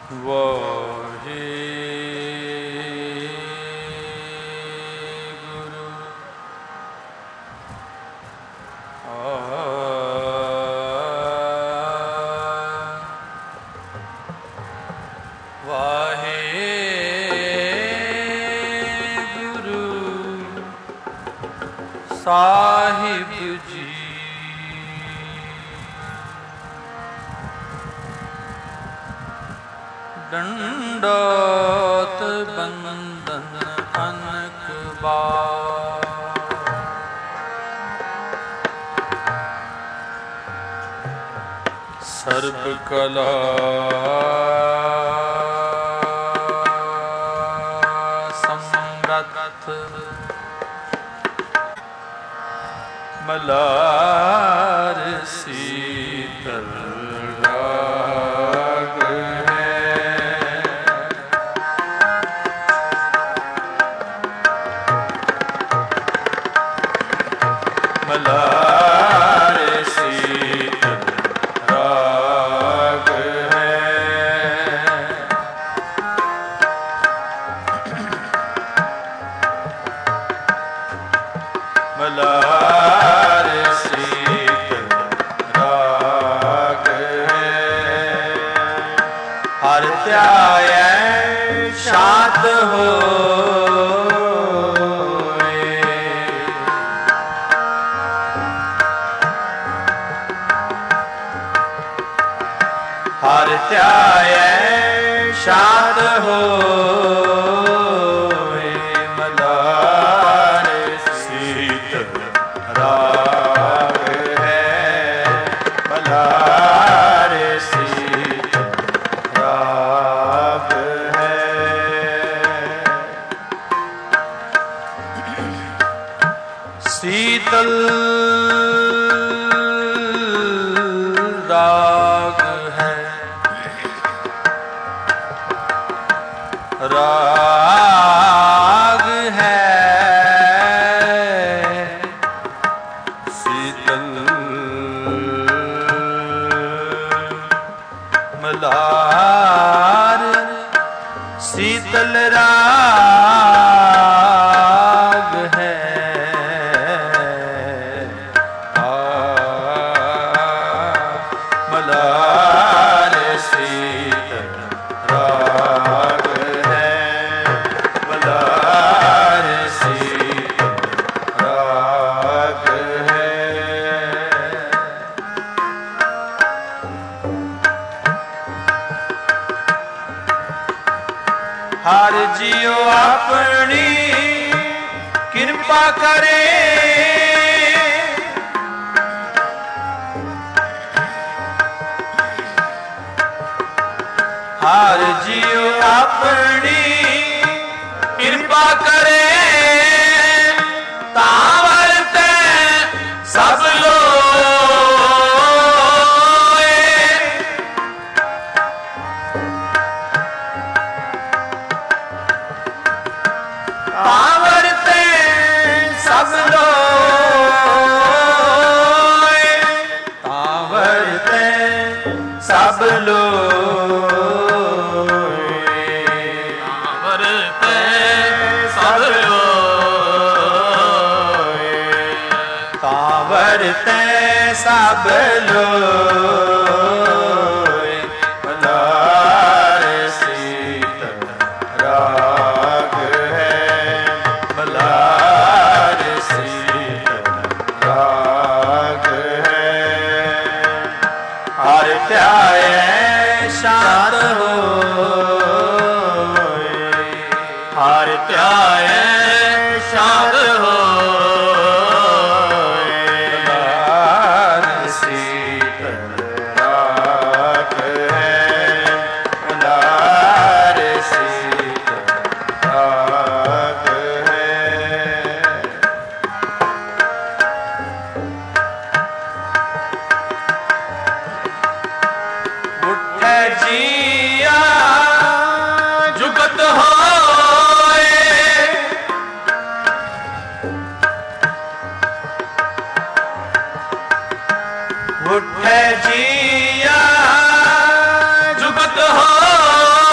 ਸਾਹਿਬ ਜੀ। ਡੰਡੋਤ ਬੰਦਨ ਅਨਕ ਬਾਰ, ਸਰਬ ਕਲਾ ਸਮਰੱਥ, ਮਲਾਰ ਸੀਤਲ ਰਾਗ ਹੈ। ਮਲਾਰ ਸੀਤਲ ਰਾਗ ਹੈ। ਮਲਾਰ ਹਰਿ ਧਿਆਇਐ ਸ਼ਾਂਤ ਹੋਏ। ਹਰਿ ਧਿਆਇਐ ਸ਼ਾਂਤ ਹੋਏ। ਮਲਾਰ ਸੀਤਲ ਰਾਗ ਹੈ। ਮਲਾਰ ਸੀਤਲ ਰਾਗ ਹੈ। ਸੀਤਲ ਰਾਗ ਹੈ। ਰਾਗ ਹੈ। ਸੀਤਲ ਮਲਾਰ ਸੀਤਲ ਰਾਗ ਹੈ। ਮਲਾਰ ਸੀਤਲ ਰਾਗ ਹੈ। ਮਲਾਰ ਸੀਤਲ ਰਾਗ ਹੈ। ਹਰ ਜੀਉ ਆਪਣੀ ਕਿਰਪਾ ਕਰੇ। ਹਰ ਜੀਉ ਆਪਣੀ ਕਿਰਪਾ ਕਰੇ। ਤਾਂ ਵਰਤੈ ਸਭ ਲੋਏ। ਤਾਂ ਵਰਤੈ ਸਭ ਲੋਏ। ਤਾਂ ਵਰਤੈ ਸਭ ਲੋਏ। ਤਾਂ ਵਰਤੈ ਸਭ ਲੋਏ। ਤਾਂ ਵਰਤੈ ਸਭ ਲੋਏ। ਮਲਾਰ ਸੀਤਲ ਰਾਗ ਹੈ। ਮਲਾਰ ਸੀਤਲ ਰਾਗ ਹੈ। ਹਰਿ ਧਿਆਇਐ ਸ਼ਾਂਤ ਹੋਏ। ਹਰਿ ਧਿਆਇਐ ਸ਼ਾਂਤ ਹੋਏ। ਮਲਾਰ ਸੀਤਲ ਰਾਗ ਹੈ। ਮਲਾਰ ਸੀਤਲ ਰਾਗ ਹੈ। ਉੱਠੈ ਜੀਆ ਜੁਗਤ ਹੋਏ। ਉੱਠੈ ਜੀਆ ਜੁਗਤ ਹੋਏ।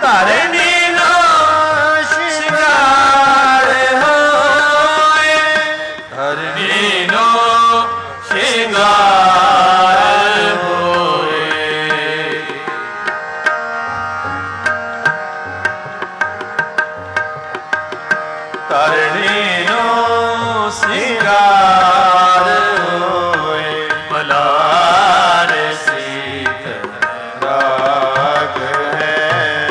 ਧਰਨੀ ਨੋ ਸ਼ਿੰਗਾਰ ਹੋਏ, ਧਰਨੀ ਨੋ ਸ਼ਿੰਗਾਰ ਹੋਏ। ਧਰਨੀ ਨੋ ਸ਼ਿੰਗਾਰ ਹੋਏ, ਮਲਾਰ ਸੀਤ ਰਾਗ ਹੈ,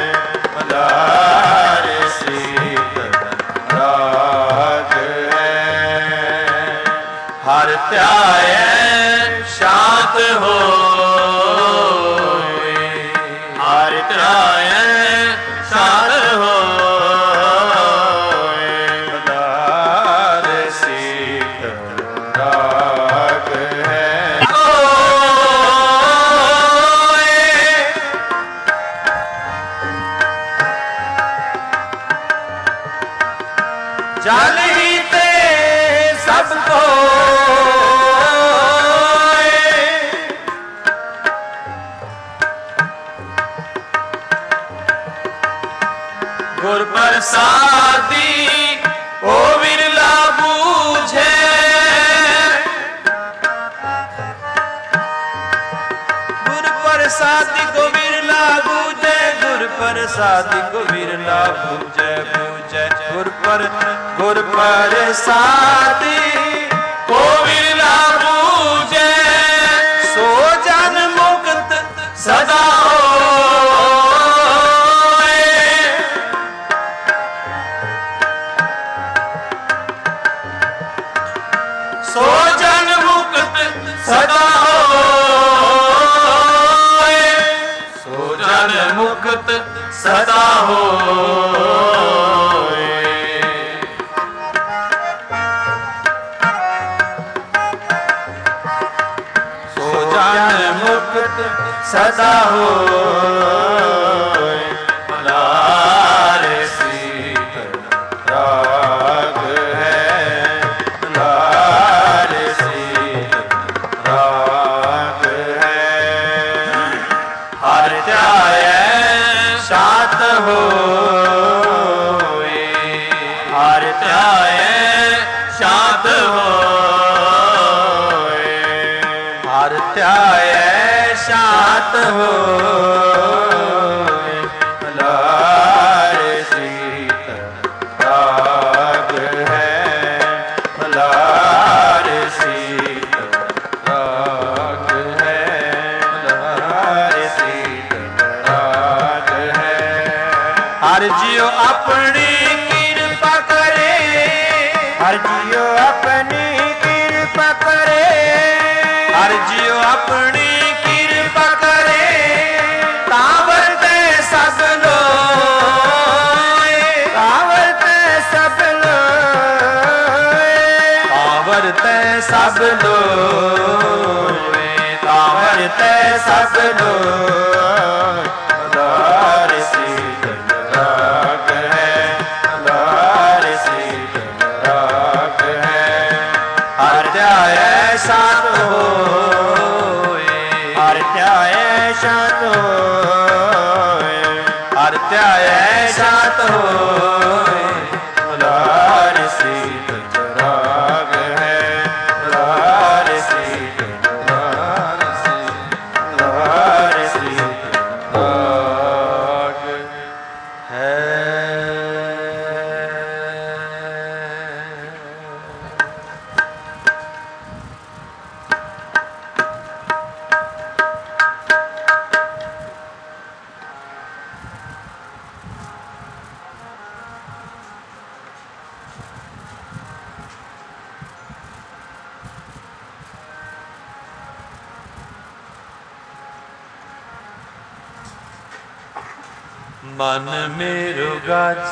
ਮਲਾਰ ਸੀਤ ਰਾਗ ਹੈ। ਹਰ ਧਿਆਏ ਸ਼ਾਂਤ ਹੋਏ, ਹਰ ਧਿਆਏ ਸ਼ਾਂਤ ਹੋਏ, ਮਲਾਰ ਸੀਤ ਰਾਗ ਹੈ। ਜਲ ਹੀ ਤੇ ਸਭ ਕੋਇ, ਗੁਰ ਪ੍ਰਸਾਦੀ ਓ ਵਿਰਲਾ ਬੂਝੇ, ਗੁਰ ਪ੍ਰਸਾਦੀ ਕੋ ਵਿਰਲਾ ਬੂਝੇ, ਗੁਰ ਪ੍ਰਸਾਦੀ ਕੋ ਵਿਰਲਾ ਬੂਝੇ, ਬੂਝੇ ਗੁਰ ਪ੍ਰਸਾਦੀ ਕੋ ਵਿਰਲਾ ਬੂਝੇ, ਸੋ ਜਨ ਮੁਕਤ ਸਦਾ ਹੋਏ, ਸੋ ਜਨ ਮੁਕਤ ਸਦਾ ਹੋਏ, ਸੋ ਜਨ ਮੁਕਤ ਸਦਾ ਹੋਏ। ਸੋ ਜਨ ਮੁਕਤ ਸਦਾ ਹੋਏ, ਮਲਾਰ ਸੀਤ ਰਾਗ ਹੈ, ਮਲਾਰ ਸੀਤ ਰਾਗ ਹੈ। ਹਰ ਧਿਆਏ ਸ਼ਾਂਤ ਹੋਏ, ਹਰ ਧਿਆਏ ਸ਼ਾਂਤ ਹੋਏ, ਹਰ ਧਿਆਏ ਸ਼ਾਂਤ ਹੋਏ, ਮਲਾਰ ਸੀਤ ਰਾਗ ਹੈ, ਮਲਾਰ ਸੀਤ ਰਾਗ ਹੈ, ਮਲਾਰ ਸੀਤ ਰਾਗ ਹੈ। ਹਰ ਜੀਉ ਆਪਣੀ ਕਿਰਪਾ ਕਰੇ, ਹਰ ਜੀਉ ਆਪਣੀ ਕਿਰਪਾ ਕਰੇ, ਹਰ ਜੀਉ ਆਪਣੀ ਕਿਰਪਾ ਕਰੇ, ਤਾਂ ਵਰਤੈ ਸਭ ਲੋਏ, ਤਾਂ ਵਰਤੈ ਸਭ ਲੋਏ, ਤਾਂ ਵਰਤੈ ਸਭ ਲੋਏ, ਤਾਂ ਵਰਤੈ ਸਭ ਲੋਏ। ਮਲਾਰ ਸੀਤ ਰਾਗ ਹੈ, ਮਲਾਰ ਸੀਤ ਰਾਗ ਹੈ। ਹਰ ਧਿਆਏ ਸ਼ਾਂਤ ਹੋਏ, ਹਰ ਧਿਆਏ ਸ਼ਾਂਤ ਹੋਏ, ਹਰ ਧਿਆਏ ਸ਼ਾਂਤ ਹੋਏ, ਮਲਾਰ ਸੀਤ ਰਾਗ ਹੈ, ਮਲਾਰ ਸੀਤ ਮਲਾਰ ਸੀਤ ਮਲਾਰ ਸੀਤ ਰਾਗ ਹੈ। ਮਨ ਮੇਰੋ ਗਜ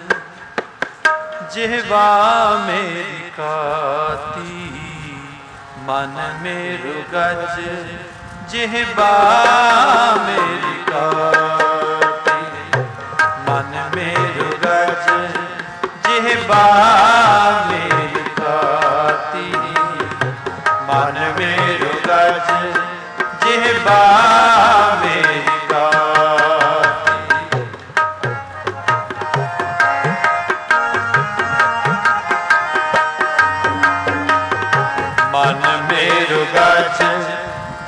ਜਿਹਵਾ ਮੇਰੀ ਕਾਤੀ, ਮਨ ਮੇਰੋ ਗਜ ਜਿਹਵਾ ਮੇਰੀ ਕਾਤੀ, ਮਨ ਮੇਰੋ ਗਜ ਜਿਹਵਾ ਮੇਰੀ ਕਾਤੀ, ਮਨ ਮੇਰੋ ਗਜ ਜਿਹਵਾ ਮੇਰੀ ਕਾਤੀ।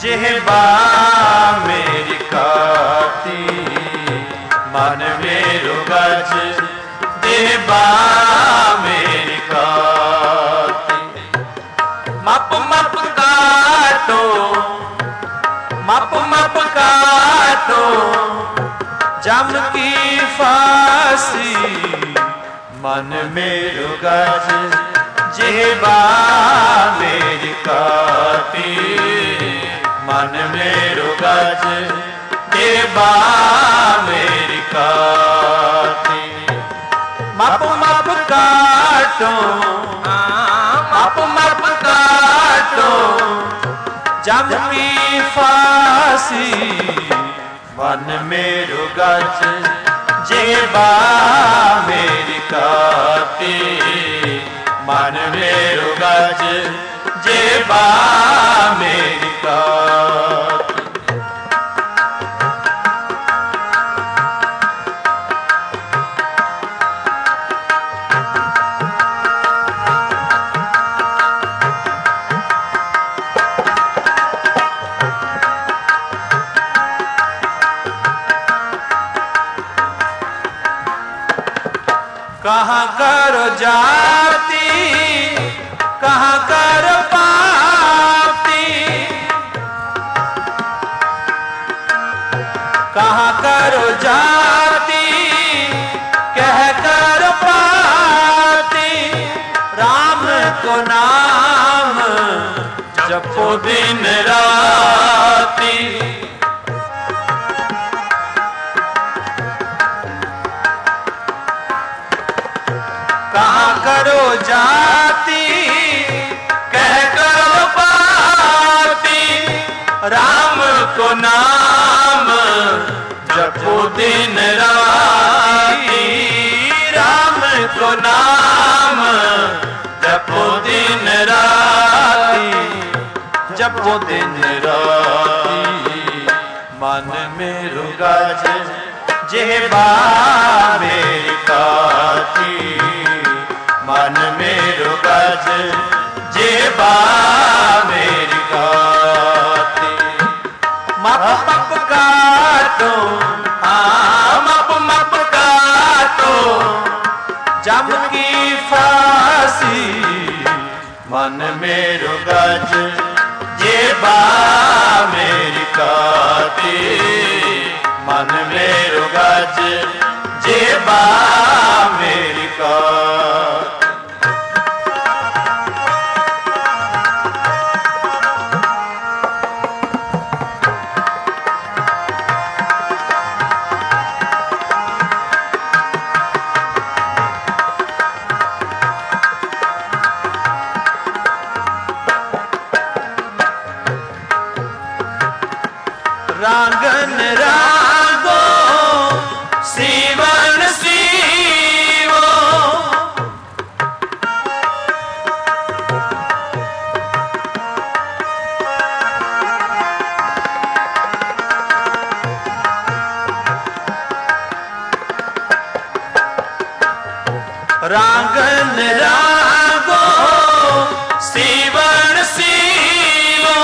जेहबा मेरी काती मन मेरो गज जेहबा मेरी काती मप मप काटो मप मप काटो जम की फांसी मन मेरो गज जेहबा मेरी काती मन मेरो गज जेहबा मेरी काती मप मप काटो मप मप काटो जम की फांसी मन मेरो गज जेहबा मेरी काती मन मेरो गज जेहबा मेरी काती कहाँ करो जाती कहाँ करो पाती कहाँ करो जाती कह कर पाती राम को नाम जपो दिन राती कहाँ करो जाती कह करो पाती राम को नाम जपो दिन राती राम को नाम जपो दिन राती जपो दिन राती मन मेरो गज जेहबा मेरी काती मन मेरो गज जेहबा मेरी काती मप मप काटो मप मप काटो जम की फांसी मन मेरो गज जेहबा मेरी काती मन मेरो गज जेहबा मेरी काती रांगन रागो सीवन सीवो रांगन रागो सीवन सीवो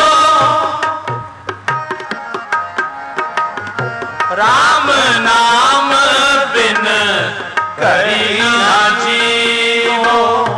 राम नाम बिन करी ना जीवो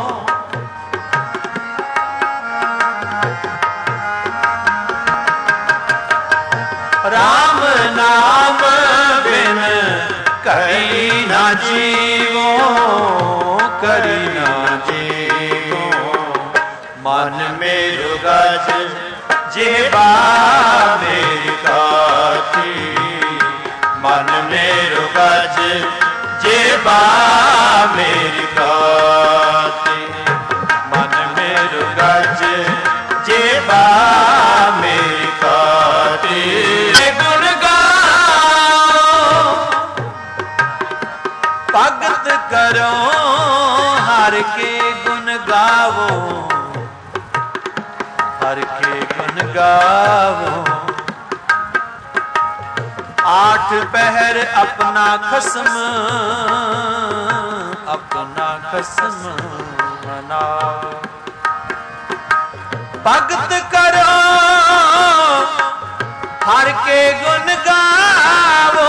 राम नाम बिन करी ना जीवो करी ना जीवो मन मेरो गज जेहबा मेरी काती मन मेरो गज जेहबा मेरी काती मन मेरो गज जेहबा मेरी काती गुण गाओ भगत करो हर के गुण गावो हर के गुण गावो आठ पहर अपना खसम मनाओ भगत करो हर के गुण गावो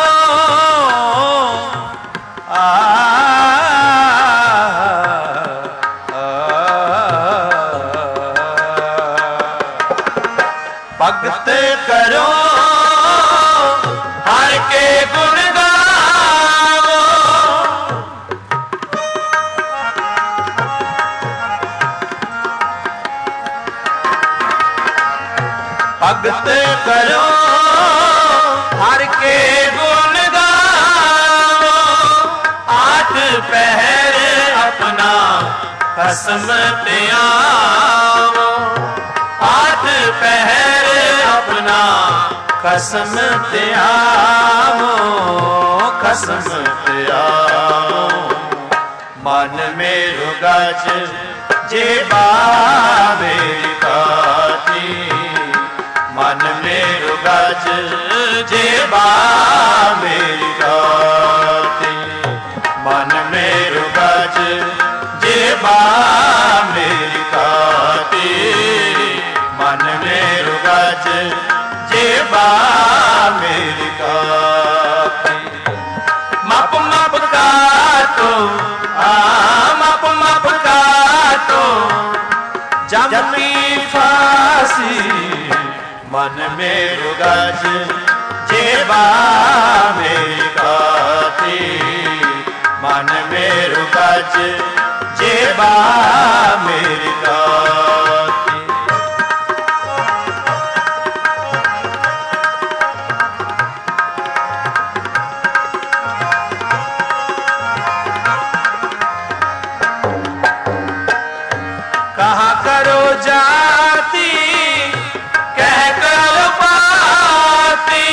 भगत करो हर के गुण गावो भगत करो हर के गुण गावो आठ पहर अपना कसम त्यागो आठ पहर अपना कसम त्यागो कसम त्यागो मन में रुगज जे मेरी काती मन में रुगज जे मेरी काती मन में रुगज जे मेरी काती मन में रुगज जे मेरी काती मप मप काटो मप मप काटो जम की फांसी मन में रुगज जे मेरी काती मन में रुगज जे मेरी काती कहा करो जाती कह कर पाती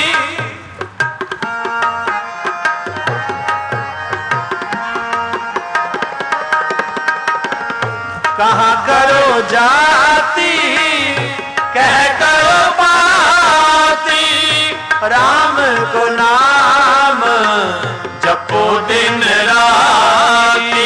कहा करो जाती कह कर पाती राम को नाम जपो दिन राती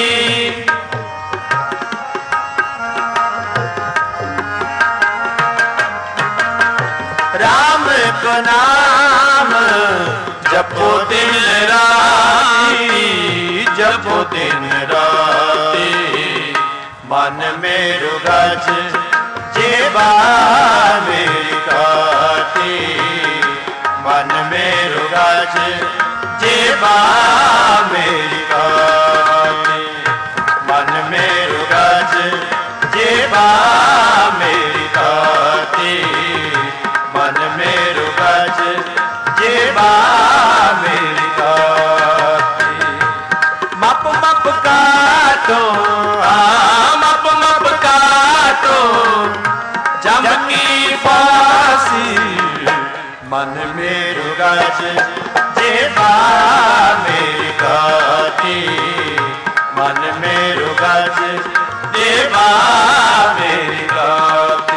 राम को नाम जपो दिन राती जपो दिन राती मन में रुगज जे मेरी काती मन में रुगज जे मेरी काती मन में रुगज जे मेरी काती मन में रुगज जे मेरी काती मप मप काटो मप मप काटो जम की फांसी मन में रुगज जे मेरी काती मन में रुगज जे मेरी काती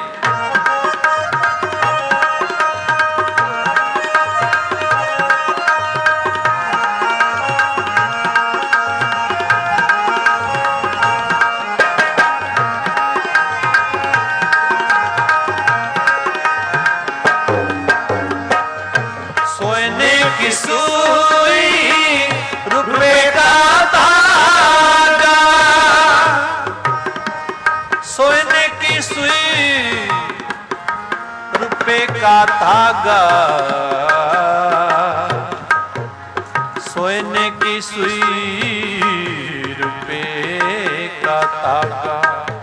सोने की सुई रुपए का धागा सोने की सुई रुपए का धागा सोने की सुई रुपए का धागा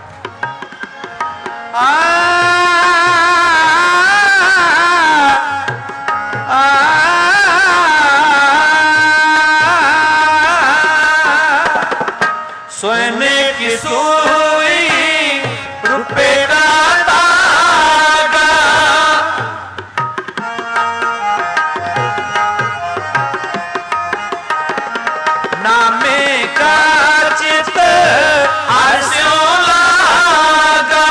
सोने की सुई रुपए का धागा नामे का चित हर्षों लागा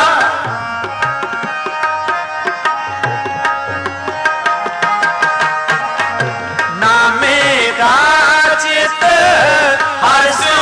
नामे का चित हर्षों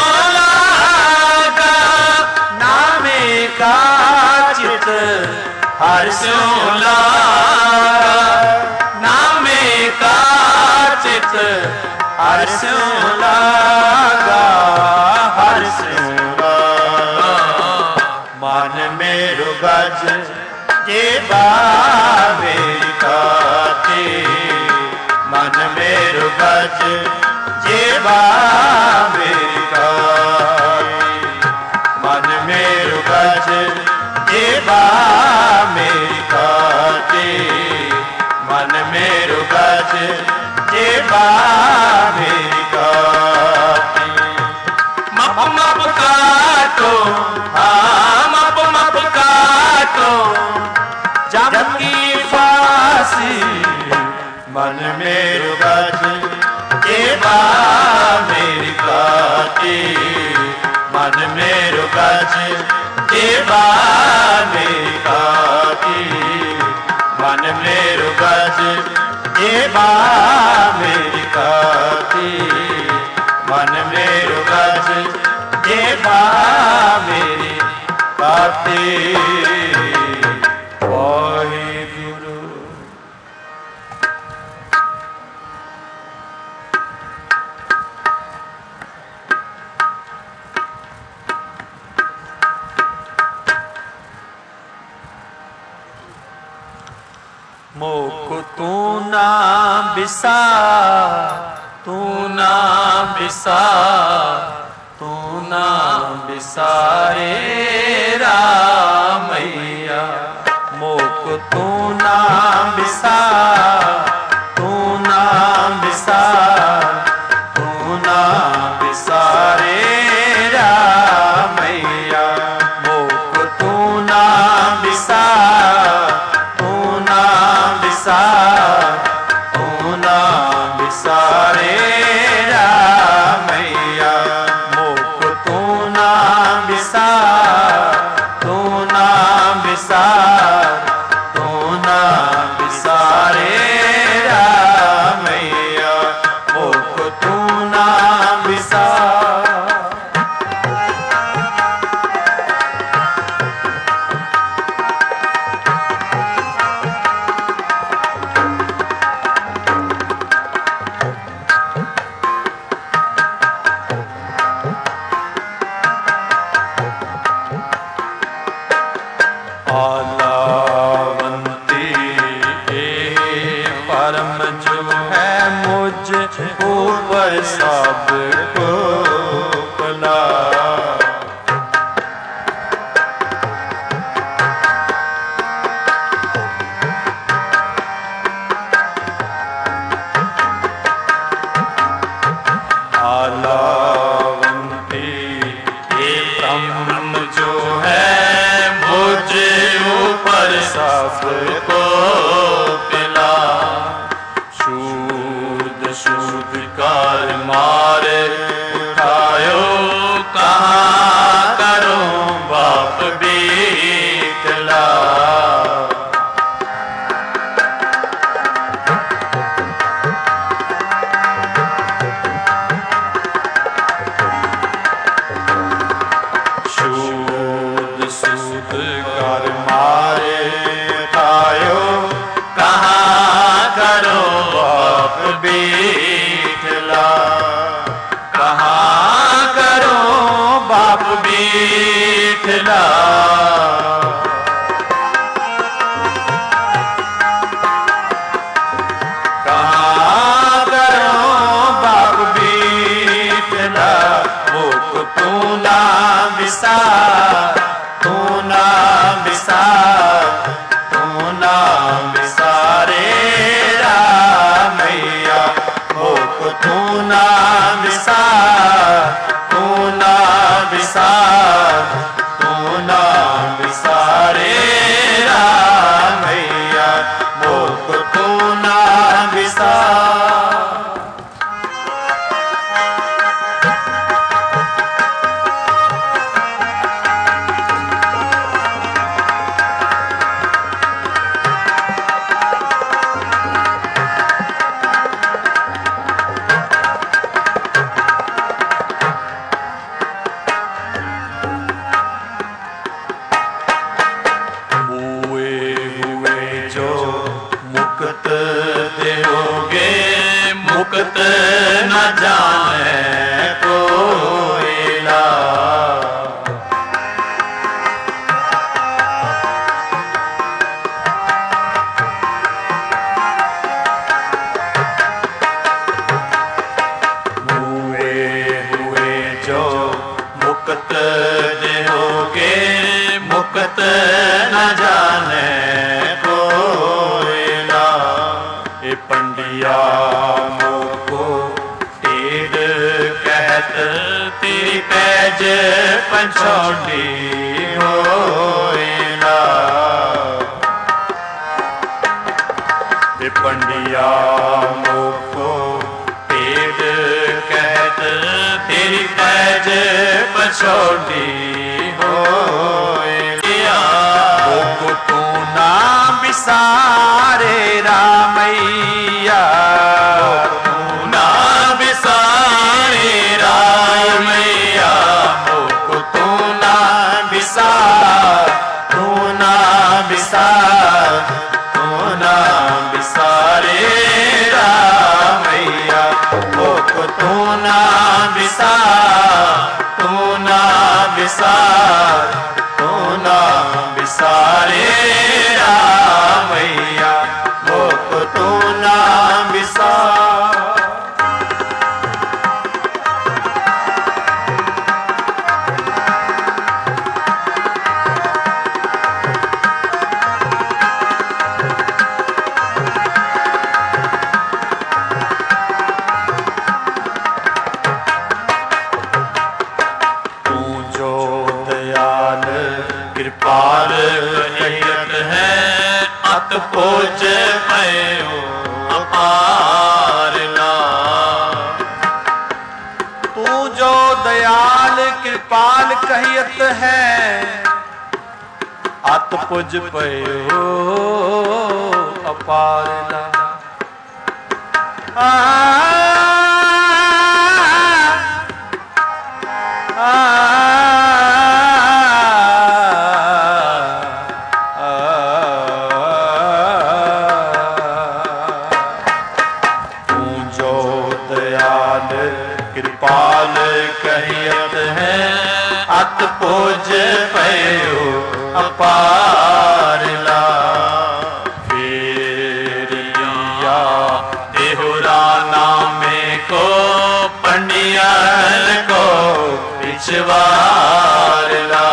का चित हर्षों लागा नामे का चित हर्ष लागा, हर्ष लागा। मन मेरो गज जेबा मेरी खाती, मन मेरो गज जेबा मेरी खाती, मन मेरो गज जेबा मेरी खाती, मन मेरो गज जेबा मेरी खाती। मप मप काटो, हाँ मप मप काटो जम की फांसी, मन मेरो गज जेबा मेरी खाती, मन मेरो गज जेबा मेरी खाती, मन मेरो गज जेबा मेरी खाती, मन मेरो गज जेबा मेरी खाती। वाहिगुरु। मोको तू ना बिसा, तू ना बिसा, तू ना बिसारे रामैया। मोको तू ना बिसा, तू ना बिसा, तू ना बिसारे रामैया। मोको तू ना बिसा, तू ना बिसा, तू ना बिसारे रामैया। मोको तू ना बिसा, तू ना बिसा, तू ना बिसारे रामैया। मोको तू ना बिसा। आलावंती परम जो है मुझ ऊपर सबको भला। आलावंती ब्रह्म जो है मुझे ऊपर सबको पिला। शूद शूद कर मारे उठायो, कहाँ करो बाप बीतला। सूद सूद कर मारे उठायो, कहाँ करो बाप बीतला। कहाँ करो बाप बीतला। कहाँ करो बाप बीतला। मोको तू ना बिसा, तू ना बिसा, तू ना बिसारे रामैया। मोको तू ना बिसा, तू ना बिसा, तू ना बिसारे रामैया। मोको तू ना बिसा। मुक्त देहोगे मुक्त न जाने कोयला। ये पंडिया मोको टेढ़ कहत तेरी पैज पंचौली होयला। ये पंडिया मोको टेढ़ कहत तेरी पैज पंचौली होयला। मोको तू ना बिसारे रामैया, तू ना बिसारे रामैया। मोको तू ना बिसार, तू ना बिसार, तू ना बिसारे रामैया। मोको तू ना बिसार, तू ना बिसार, तू ना बिसारे रामैया। मोको तू ना बिसार। कृपाल कहियत है अत पोज पयो अपार ला। तू जो दयाल कृपाल कहियत है अत पुज पयो अपार ला। कृपाल कहियत है अत पोज पयो अपार ला। फेरिया देहुरा नामे को पंडियन को पिछवार ला।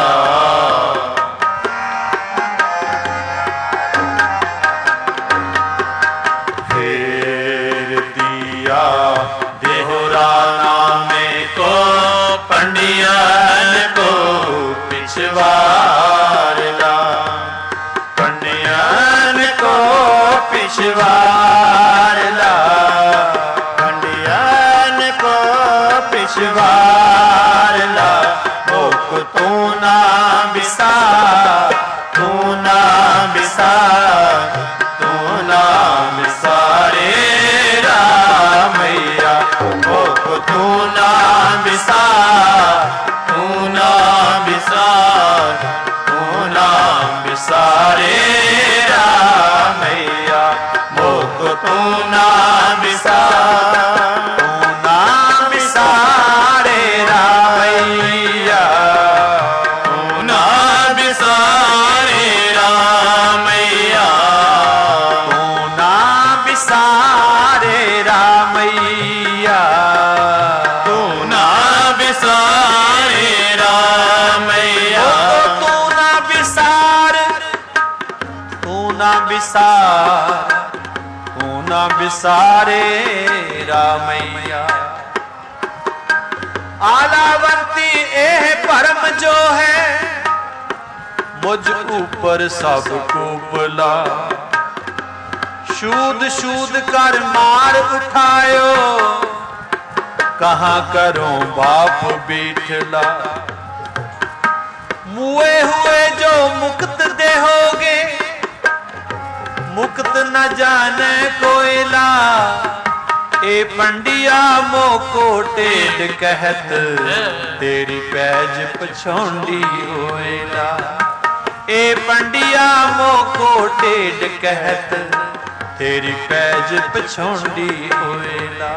फेर दिया देहुरा पंडियन को पिछवार ला। पंडियन को पिछवार ला। पंडियन को पिछवार ला। मोको तू ना बिसार, तू ना बिसार, तू ना बिसारे रामैया। मोको तू ना बिसार, तू ना बिसार, तू ना बिसारे रामैया। मोको तू ना बिसार, तू ना बिसारे रामैया। तू ना बिसारे रामैया। तू ना बिसारे रामैया। तू ना बिसारे रामैया। तू ना बिसार, तू ना बिसार, तू ना बिसारे रामैया। आलावंती एह परम जो है मुझ ऊपर सब कुबला। शूद शूद कर मार उठायो कहाँ करूं बाप बीठला। मुए हुए जो मुक्त देहोगे मुक्त न जाने कोयला। ए पंडिया मोको टेढ़ कहत तेरी पैज पछौंडी होएला। ए पंडिया मोको टेढ़ कहत तेरी पैज पछौंडी होएला।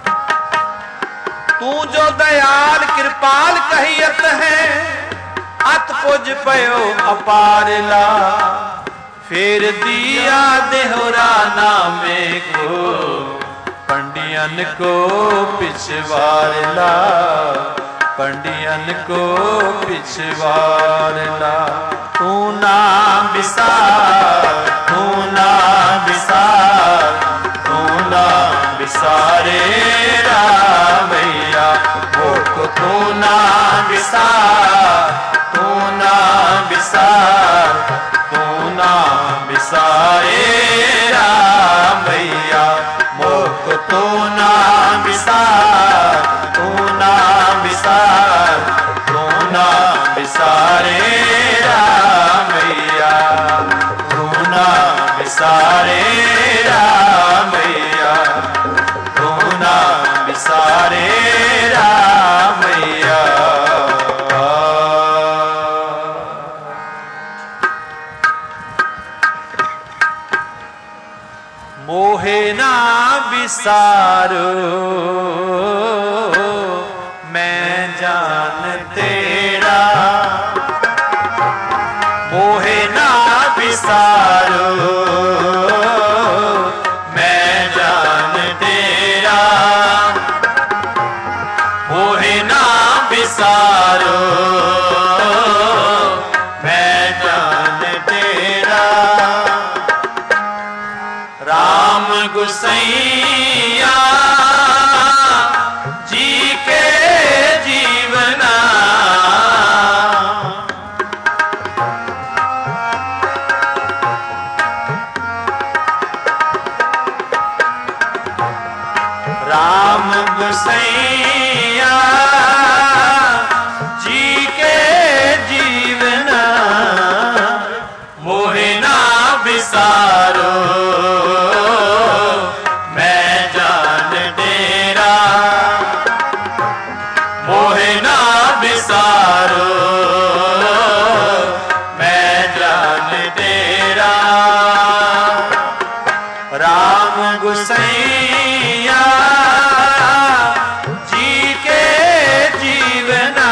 तू जो दयाल कृपाल कहियत है अत पुज पयो अपार ला। फिर दिया देहुरा नामे को पंडियन को पिछवार ला। पंडियन को पिछवाड़ना। तू ना बिसार, तू ना बिसार, तू ना बिसारे रामैया मोको। तू ना बिसार, तू ना बिसार, तू ना बिसारे रामैया मोको। तू ना बिसार, तू ना बिसार, तू ना बिसारे रामैया, तू ना बिसारे रामैया, तू ना बिसारे रामैया। मोहे ना बिसारो मैं जान तेरा, मोहे ना बिसारो मैं जान तेरा, मोहे ना बिसारो मैं जान तेरा। राम गुसैया जी के जीवना, राम गुसैया जी के जीवना, मोहे ना बिसारो मैं जान तेरा, मोहे ना बिसारो मैं जान तेरा। राम गुसैया जी के जीवना,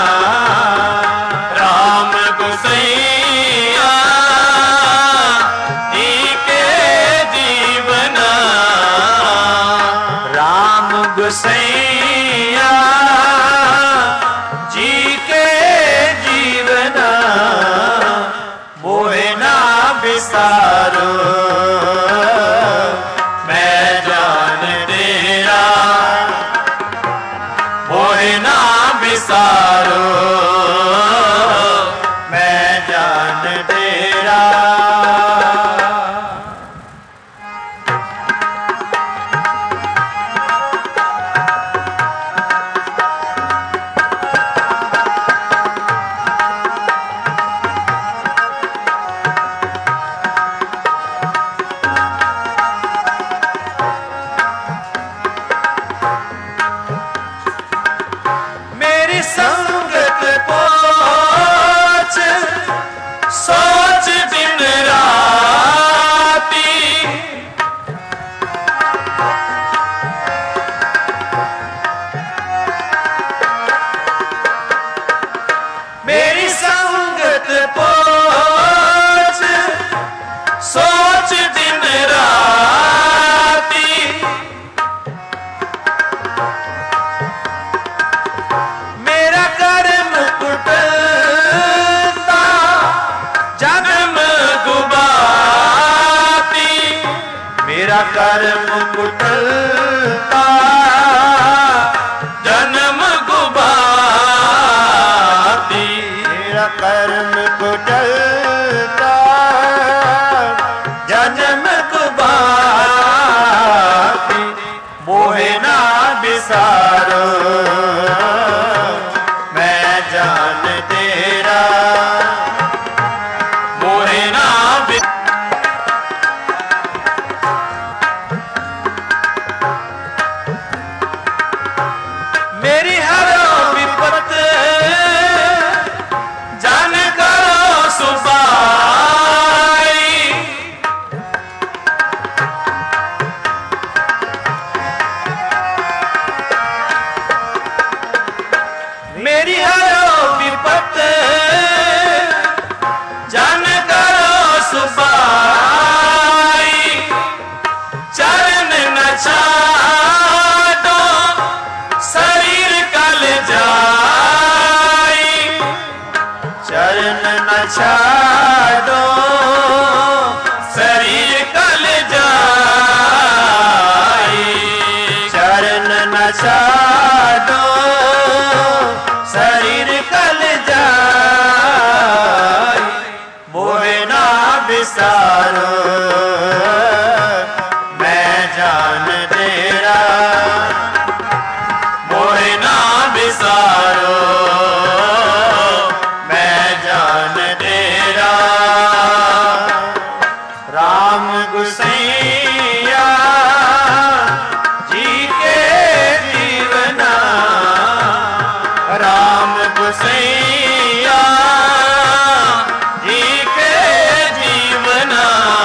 राम गुसैया जी के जीवना, राम गुसैया जी के जीवना, मोहे ना बिसारो मैं जान तेरा, मोहे ना बिसारो मैं जान तेरा। मेरी संगत पोछ सोच दिन राती, मेरी संगत पोछ सोच दिन राती, मेरा कर्म कुटलता जन्म गुबाती, मेरा कर्म कुटलता जन्म गुबाती, मेरा कर्म कुटलता जन्म गुबाती, मोहे ना बिसारो मैं जान तेरा, मोहे ना मेरी हर विपत जान करो सुबाई, मेरी हर विपत जान करो सुबाई, चरण न छाड़ो शरीर कल विसारो मैं जान तेरा मोहे ना विसारो मैं जान तेरा राम गुसैया जी के जीवना राम गुसैया जी के जीवना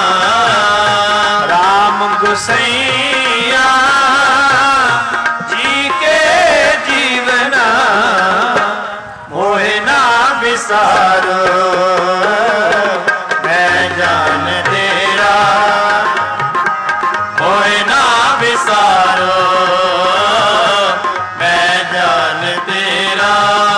राम गुसैया जी के जीवना मोहे ना विसारो मैं जान तेरा मोहे ना विसारो मैं जान तेरा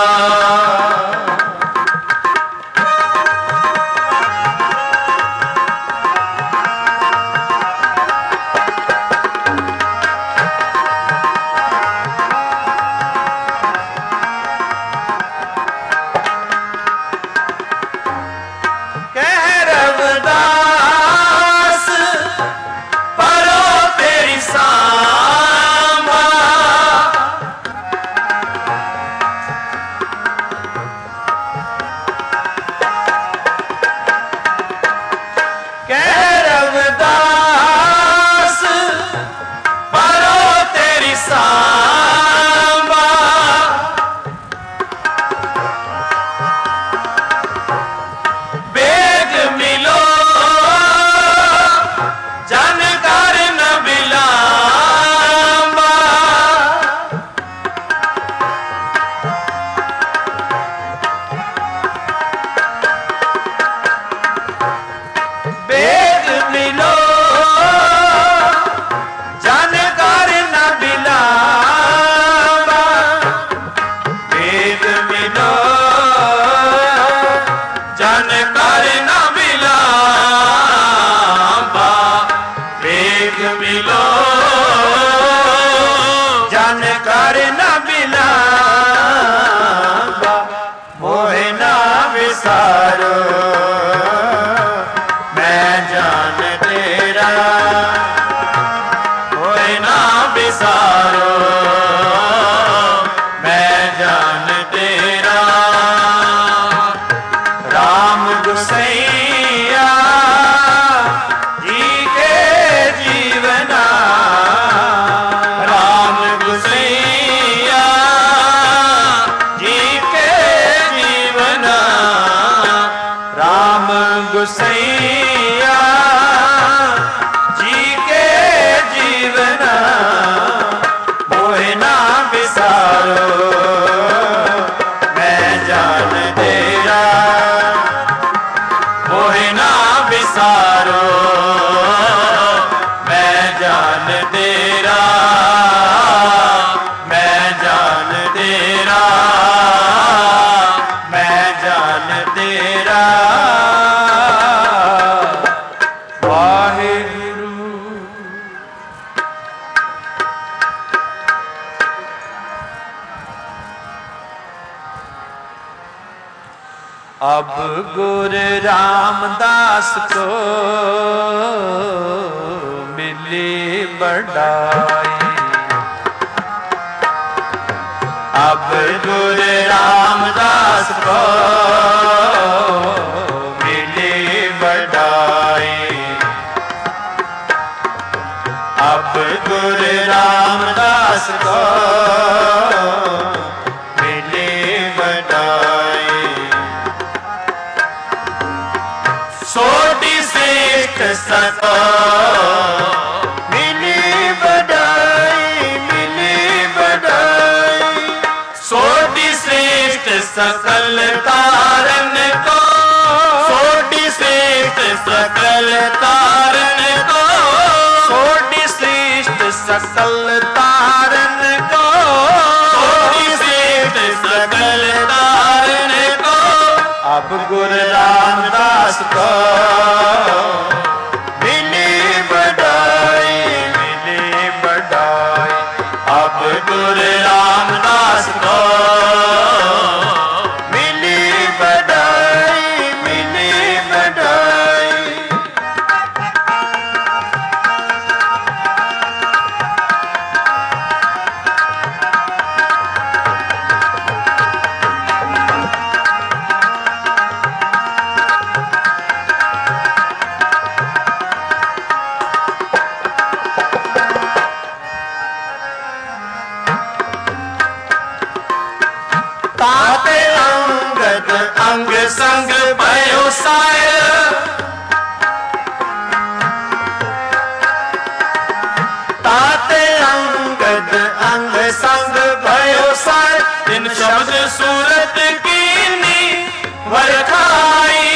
गुसैया जी के जीवना मोहे ना विसारो मैं जान तेरा मोहे ना विसारो मैं जान तेरा मैं जान तेरा मैं जान तेरा अब गुरु रामदास को मिली बड़ाई अब गुरु रामदास को मिली बड़ाई अब गुरु रामदास को मिली बड़ाई सोटी श्रेष्ठ सको मिली बड़ाई सोटी श्रेष्ठ सकल तारन को सोटी श्रेष्ठ सकल तारन को सोटी श्रेष्ठ सकल तारन को सोटी श्रेष्ठ सकल तारन को अब गुरु रामदास को मिली बड़ाई अब गुरु रामदास को मिली बड़ाई ताते अंगद अंग संग भयो साय ताते अंगद अंग संग भयो साय इन शब्द सूरत कीनी वरखाई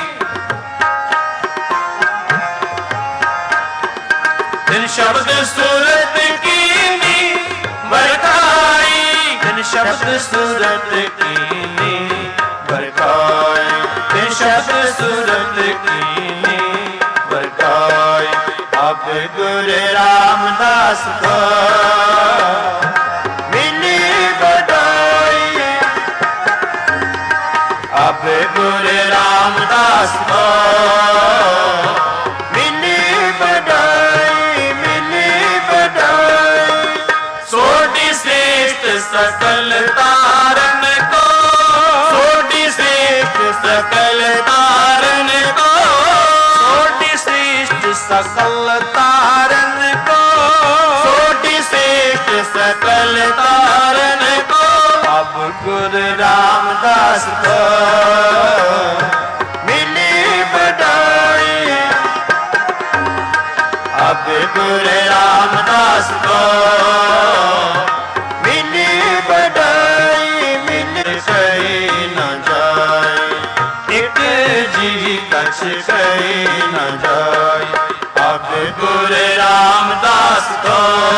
इन शब्द सूरत कीनी वरखाई इन शब्द सूरत कीनी वरखाई इन शब्द सूरत कीनी वरखाई अब गुरु रामदास को मिली बधाई अब गुरु रामदास को मिली बधाई सोटी श्रेष्ठ सकल तारन को सोटी श्रेष्ठ सकल तारन को सोटी श्रेष्ठ सकल तारन को सोटी श्रेष्ठ सकल तारन को अब गुरु रामदास को मिली बधाई अब गुरु रामदास को मिली बधाई मिल कही न जाए एक जी कछ कही न जाए अब गुरु रामदास को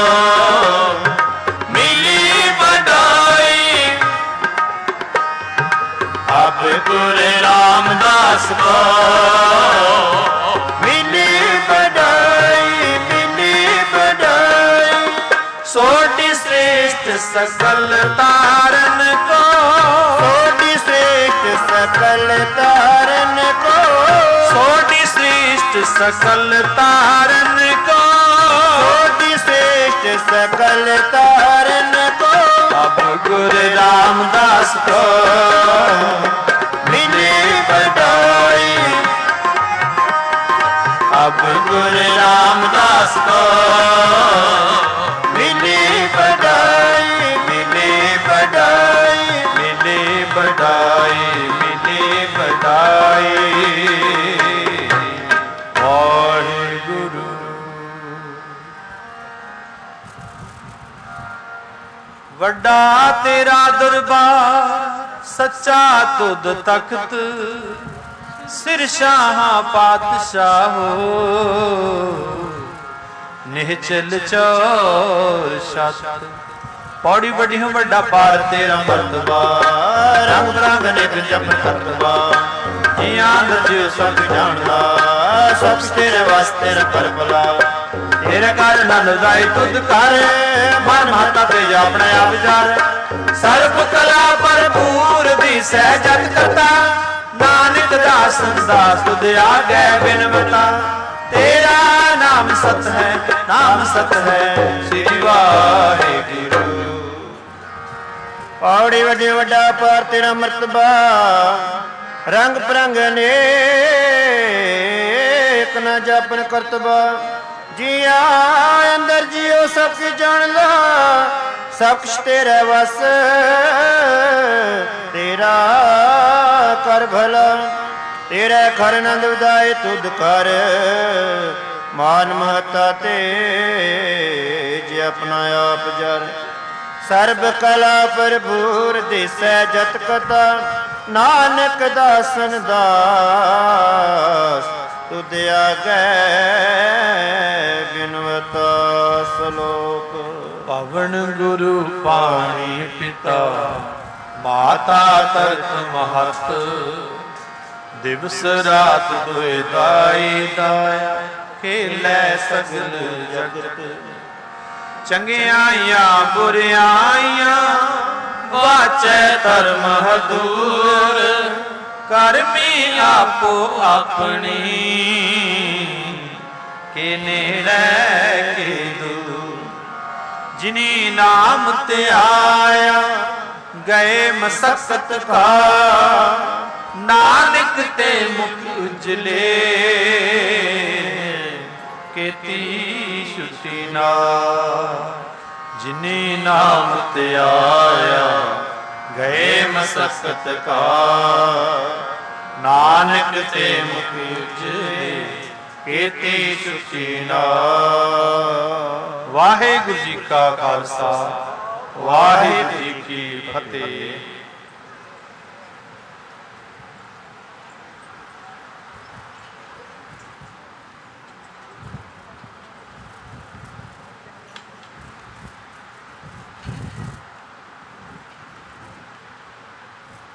मिली बधाई अब गुरु रामदास को मिली बधाई सोटी श्रेष्ठ सकल तारन को सोटी श्रेष्ठ सकल तारन को सोटी श्रेष्ठ सकल तारन को सोटी श्रेष्ठ सकल तारन को अब गुरु रामदास को मिली बधाई अब गुरु रामदास को मिली बधाई मिली बधाई मिली बधाई मिली बधाई वाहिगुरु। वड्डा तेरा दरबार सच्चा तुद तख्त सिर शाह पातशाहो निहचल चौर छत पौड़ी बड़ी हूँ बड़ा पार तेरा मर्तबा रंग रंग निक जप खतबा जियां जो सब जानदा सब तेरे वास्ते कर भला तेरे कर नंद दाई तुद कर मन माता ते अपने आप जार सर्व कला भरपूर दी सहजत कथा नानक दास दास तुद आगे बिनवता तेरा नाम सत है श्री वाहिगुरु। पौड़ी वड्डी वड्डा पार तेरा मर्तबा रंग परंग नेक न जापन करतबा जिया अंदर जियो सब कुछ जान ला सब कुछ तेरा वस तेरा कर भला तेरा खर नंद उदाय तुद कर मान महता तेज अपना आप जर सर्ब कला भरपूर दिसै जत कथा नानक दासन दास तुद आगे बिनवता सलोक पवन गुरु पानी पिता माता तरत महत दिवस रात दुए दाई दाया खेलै सगल जगत चंगियाइयां बुरियाइयां वाचै धर्म हदूर करमी आपो अपनी के नेड़े के दूर जिनी नाम ते आया गए मसकत खा नानक ते मुख उजले केती छुटी ना जिनी नाम ते आया गए ਨ ਸਕਤ ਕਾ, ਨਾਨਕ ਤੇ ਮੁਖ ਉਜਲੇ ਕੀਤੀ ਸੁਚੀ ਨਾ। ਵਾਹਿਗੁਰੂ ਜੀ ਕਾ ਖਾਲਸਾ, ਵਾਹਿਗੁਰੂ ਜੀ ਕੀ ਫਤਿਹ।